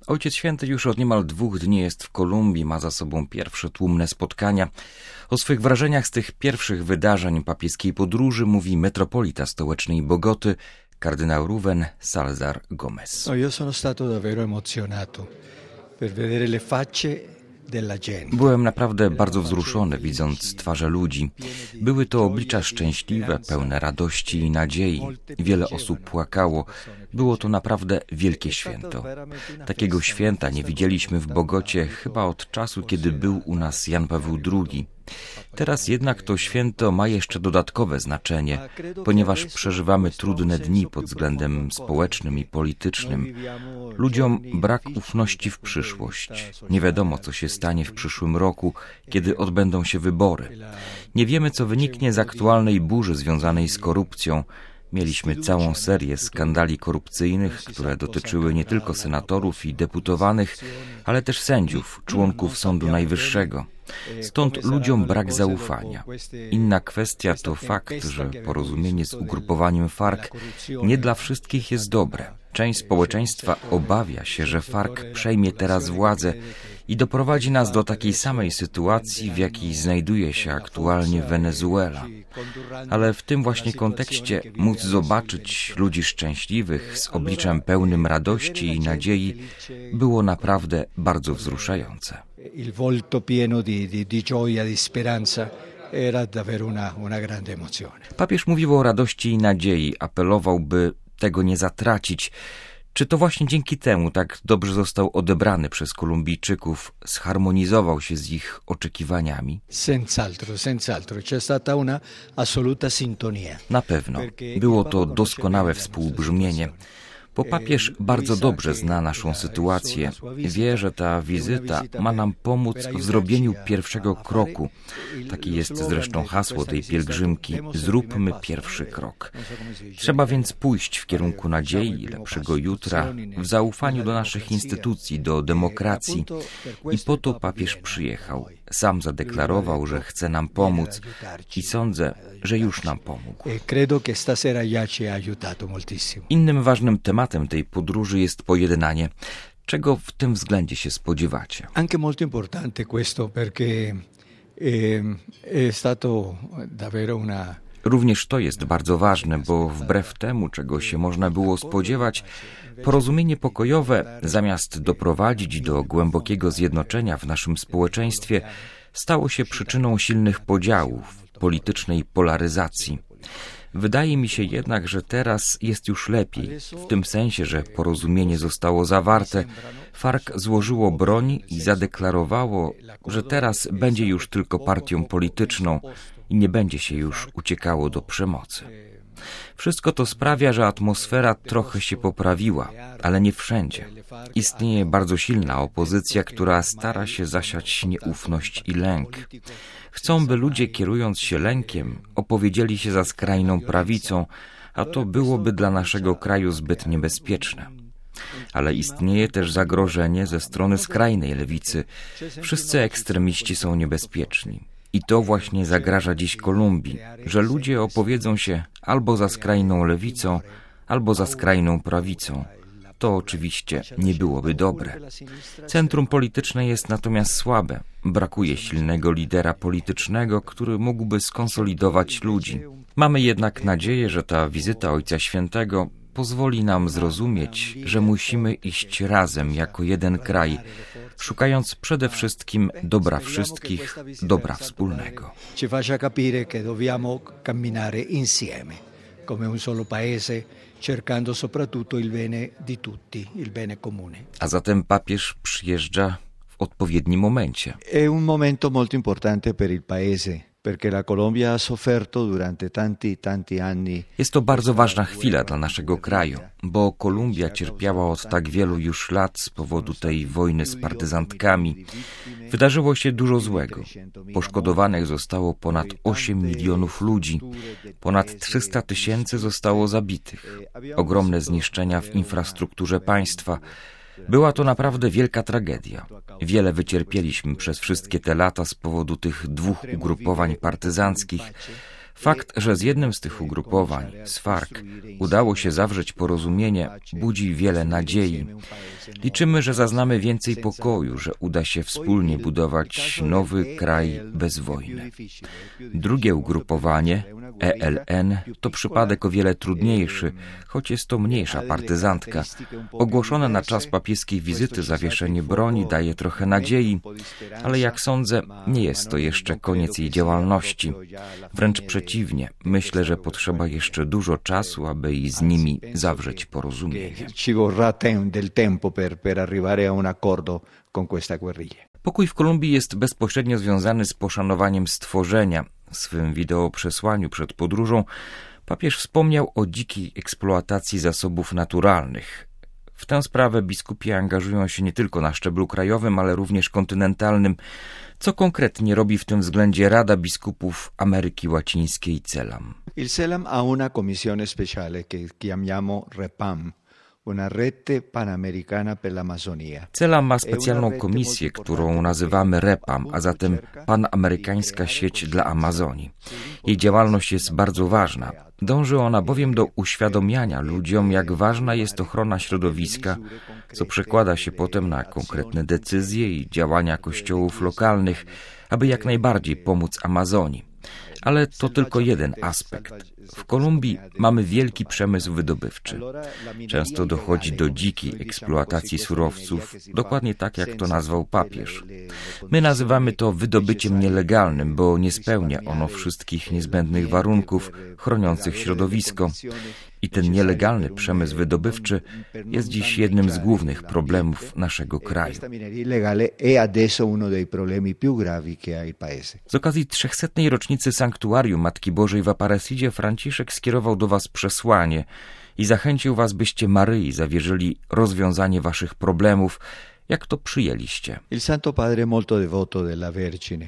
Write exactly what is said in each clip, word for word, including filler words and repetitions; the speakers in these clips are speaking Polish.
Ojciec Święty już od niemal dwóch dni jest w Kolumbii, ma za sobą pierwsze tłumne spotkania. O swych wrażeniach z tych pierwszych wydarzeń papieskiej podróży mówi metropolita stołecznej Bogoty, kardynał Rubén Salazar Gómez. No, io sono stato davvero emozionato per vedere le facce della gente. Byłem naprawdę bardzo wzruszony, widząc twarze ludzi. Były to oblicza szczęśliwe, pełne radości i nadziei. Wiele osób płakało. Było to naprawdę wielkie święto. Takiego święta nie widzieliśmy w Bogocie chyba od czasu, kiedy był u nas Jan Paweł drugi. Teraz jednak to święto ma jeszcze dodatkowe znaczenie, ponieważ przeżywamy trudne dni pod względem społecznym i politycznym. Ludziom brak ufności w przyszłość. Nie wiadomo, co się stanie w przyszłym roku, kiedy odbędą się wybory. Nie wiemy, co wyniknie z aktualnej burzy związanej z korupcją. Mieliśmy całą serię skandali korupcyjnych, które dotyczyły nie tylko senatorów i deputowanych, ale też sędziów, członków Sądu Najwyższego. Stąd ludziom brak zaufania. Inna kwestia to fakt, że porozumienie z ugrupowaniem FARC nie dla wszystkich jest dobre. Część społeczeństwa obawia się, że FARC przejmie teraz władzę i doprowadzi nas do takiej samej sytuacji, w jakiej znajduje się aktualnie Wenezuela. Ale w tym właśnie kontekście móc zobaczyć ludzi szczęśliwych z obliczem pełnym radości i nadziei było naprawdę bardzo wzruszające. Il volto pieno di, di, di gioia, di speranza era davvero una, una grande emozione. Papież mówił o radości i nadziei, apelował, by tego nie zatracić. Czy to właśnie dzięki temu tak dobrze został odebrany przez Kolumbijczyków, zharmonizował się z ich oczekiwaniami? Senz'altro, senz'altro. C'è stata una assoluta sintonia. Na pewno. Było to doskonałe współbrzmienie. Bo papież bardzo dobrze zna naszą sytuację. Wie, że ta wizyta ma nam pomóc w zrobieniu pierwszego kroku. Takie jest zresztą hasło tej pielgrzymki. Zróbmy pierwszy krok. Trzeba więc pójść w kierunku nadziei, lepszego jutra, w zaufaniu do naszych instytucji, do demokracji. I po to papież przyjechał. Sam zadeklarował, że chce nam pomóc i sądzę, że już nam pomógł. Innym ważnym tematem tej podróży jest pojednanie. Czego w tym względzie się spodziewacie? Anche molto importante questo perché è stato davvero una Również to jest bardzo ważne, bo wbrew temu, czego się można było spodziewać, porozumienie pokojowe, zamiast doprowadzić do głębokiego zjednoczenia w naszym społeczeństwie, stało się przyczyną silnych podziałów, politycznej polaryzacji. Wydaje mi się jednak, że teraz jest już lepiej, w tym sensie, że porozumienie zostało zawarte, FARC złożyło broń i zadeklarowało, że teraz będzie już tylko partią polityczną i nie będzie się już uciekało do przemocy. Wszystko to sprawia, że atmosfera trochę się poprawiła, ale nie wszędzie. Istnieje bardzo silna opozycja, która stara się zasiać nieufność i lęk. Chcą, by ludzie, kierując się lękiem, opowiedzieli się za skrajną prawicą, a to byłoby dla naszego kraju zbyt niebezpieczne. Ale istnieje też zagrożenie ze strony skrajnej lewicy. Wszyscy ekstremiści są niebezpieczni. I to właśnie zagraża dziś Kolumbii, że ludzie opowiedzą się albo za skrajną lewicą, albo za skrajną prawicą. To oczywiście nie byłoby dobre. Centrum polityczne jest natomiast słabe. Brakuje silnego lidera politycznego, który mógłby skonsolidować ludzi. Mamy jednak nadzieję, że ta wizyta Ojca Świętego pozwoli nam zrozumieć, że musimy iść razem jako jeden kraj, szukając przede wszystkim dobra wszystkich, dobra wspólnego. Ci faccia capire che dobbiamo camminare insieme, come un solo paese, cercando soprattutto il bene di tutti, il bene comune. A zatem papież przyjeżdża w odpowiednim momencie. È un momento molto importante per il paese. Perché la Colombia ha sofferto durante tanti, tanti anni. Jest to bardzo ważna chwila dla naszego kraju, bo Kolumbia cierpiała od tak wielu już lat z powodu tej wojny z partyzantkami. Wydarzyło się dużo złego. Poszkodowanych zostało ponad osiem milionów ludzi. Ponad trzysta tysięcy zostało zabitych. Ogromne zniszczenia w infrastrukturze państwa. Była to naprawdę wielka tragedia. Wiele wycierpieliśmy przez wszystkie te lata z powodu tych dwóch ugrupowań partyzanckich. Fakt, że z jednym z tych ugrupowań, z FARC, udało się zawrzeć porozumienie, budzi wiele nadziei. Liczymy, że zaznamy więcej pokoju, że uda się wspólnie budować nowy kraj bez wojny. Drugie ugrupowanie, E L N, to przypadek o wiele trudniejszy, choć jest to mniejsza partyzantka. Ogłoszone na czas papieskiej wizyty zawieszenie broni daje trochę nadziei, ale jak sądzę, nie jest to jeszcze koniec jej działalności. Wręcz przeciwnie, myślę, że potrzeba jeszcze dużo czasu, aby i z nimi zawrzeć porozumienie. Pokój w Kolumbii jest bezpośrednio związany z poszanowaniem stworzenia. W swym wideoprzesłaniu przed podróżą papież wspomniał o dzikiej eksploatacji zasobów naturalnych. W tę sprawę biskupi angażują się nie tylko na szczeblu krajowym, ale również kontynentalnym. Co konkretnie robi w tym względzie Rada Biskupów Ameryki Łacińskiej CELAM? Il CELAM ha una commissione speciale che chiamiamo REPAM. CELAM ma specjalną komisję, którą nazywamy REPAM, a zatem Panamerykańska Sieć dla Amazonii. Jej działalność jest bardzo ważna. Dąży ona bowiem do uświadamiania ludziom, jak ważna jest ochrona środowiska, co przekłada się potem na konkretne decyzje i działania kościołów lokalnych, aby jak najbardziej pomóc Amazonii. Ale to tylko jeden aspekt. W Kolumbii mamy wielki przemysł wydobywczy. Często dochodzi do dzikiej eksploatacji surowców, dokładnie tak jak to nazwał papież. My nazywamy to wydobyciem nielegalnym, bo nie spełnia ono wszystkich niezbędnych warunków chroniących środowisko. I ten nielegalny przemysł wydobywczy jest dziś jednym z głównych problemów naszego kraju. Z okazji trzechsetnej rocznicy Sanktuarium Matki Bożej w Aparecidzie Franciszek skierował do was przesłanie i zachęcił was, byście Maryi zawierzyli rozwiązanie waszych problemów, jak to przyjęliście. Il Santo Padre molto devoto della Vergine.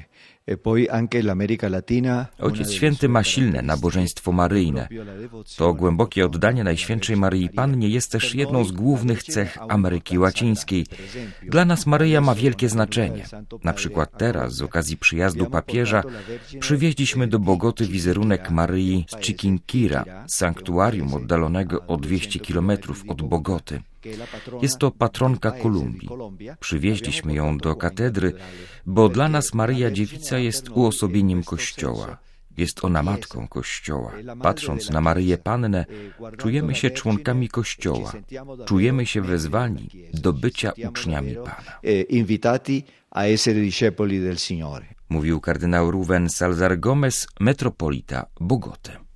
Ojciec Święty ma silne nabożeństwo maryjne. To głębokie oddanie Najświętszej Maryi Pannie jest też jedną z głównych cech Ameryki Łacińskiej. Dla nas Maryja ma wielkie znaczenie. Na przykład teraz, z okazji przyjazdu papieża, przywieźliśmy do Bogoty wizerunek Maryi z Chiquinquirá, sanktuarium oddalonego o dwieście kilometrów od Bogoty. Jest to patronka Kolumbii. Przywieźliśmy ją do katedry, bo dla nas Maryja Dziewica jest uosobieniem Kościoła. Jest ona matką Kościoła. Patrząc na Maryję Pannę, czujemy się członkami Kościoła. Czujemy się wezwani do bycia uczniami Pana. Mówił kardynał Rubén Salazar Gómez, metropolita Bogoty.